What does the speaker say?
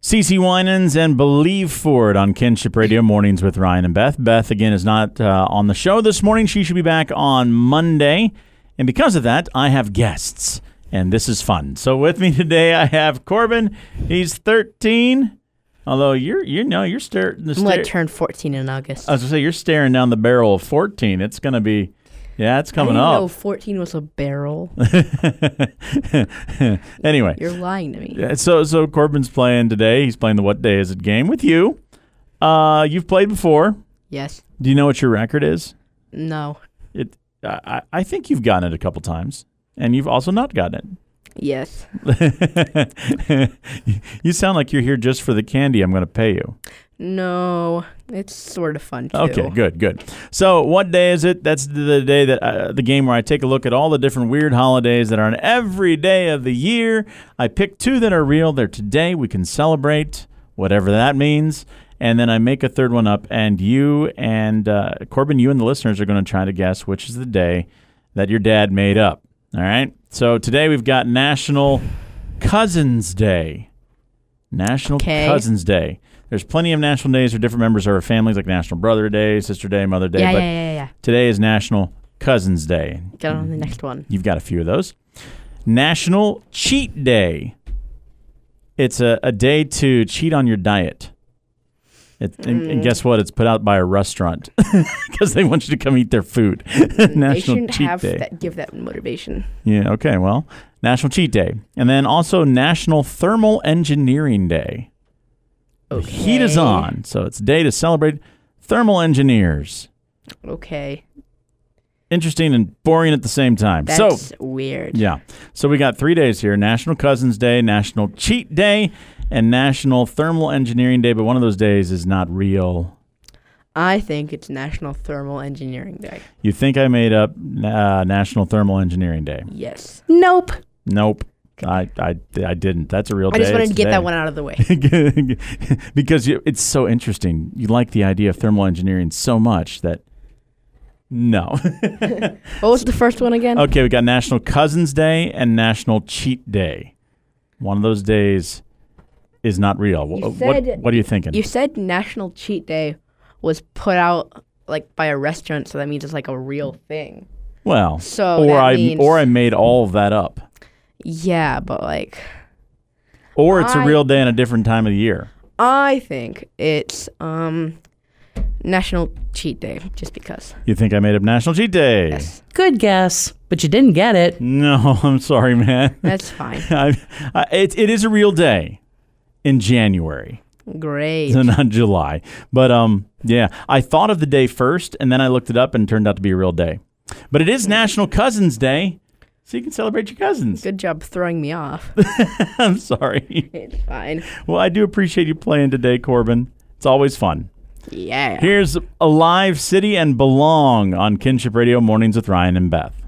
CeCe Winans and Believe For It on Kinship Radio Mornings with Ryan and Beth. Beth, again, is not on the show this morning. She should be back on Monday. And because of that, I have guests, and this is fun. So with me today, I have Corbin. He's 13. Although you're staring. I'm going to turn 14 in August. I was going to say, you're staring down the barrel of 14. It's going to be, it's coming up. I didn't know 14 was a barrel. Anyway. You're lying to me. Yeah, so Corbin's playing today. He's playing the What Day Is It game with you. You've played before. Yes. Do you know what your record is? No. I think you've gotten it a couple times, and you've also not gotten it. Yes. You sound like you're here just for the candy I'm going to pay you. No, it's sort of fun, too. Okay, good. So what day is it? That's the day that the game where I take a look at all the different weird holidays that are on every day of the year. I pick two that are real. They're today. We can celebrate, whatever that means. And then I make a third one up. And you and Corbin, you and the listeners are going to try to guess which is the day that your dad made up. All right? So today we've got National Cousins Day. National Cousins Day. There's plenty of national days for different members of our families, like National Brother Day, Sister Day, Mother Day. Yeah. Today is National Cousins Day. Get on the next one. You've got a few of those. National Cheat Day. It's a day to cheat on your diet. And guess what? It's put out by a restaurant because they want you to come eat their food. National Cheat Day. Give that motivation. Yeah, okay, well, National Cheat Day. And then also National Thermal Engineering Day. Okay. The heat is on, so it's a day to celebrate thermal engineers. Okay. Interesting and boring at the same time. That's weird. Yeah. So we got 3 days here: National Cousins Day, National Cheat Day, and National Thermal Engineering Day. But one of those days is not real. I think it's National Thermal Engineering Day. You think I made up National Thermal Engineering Day? Yes. Nope. I didn't. That's a real day. I just wanted to get that one out of the way. Because it's so interesting. You like the idea of thermal engineering so much that no. What was the first one again? Okay, we got National Cousins Day and National Cheat Day. One of those days is not real. What are you thinking? You said National Cheat Day was put out like by a restaurant, so that means it's like a real thing. Well, so I made all of that up. Yeah, but like... Or it's a real day in a different time of the year. I think it's National Cheat Day, just because. You think I made up National Cheat Day? Yes. Good guess, but you didn't get it. No, I'm sorry, man. That's fine. It is a real day in January. Great. So not July. But, yeah, I thought of the day first, and then I looked it up, and it turned out to be a real day. But it is National Cousins Day. So you can celebrate your cousins. Good job throwing me off. I'm sorry. It's fine. Well, I do appreciate you playing today, Corbin. It's always fun. Yeah. Here's Alive City and Belong on Kinship Radio Mornings with Ryan and Beth.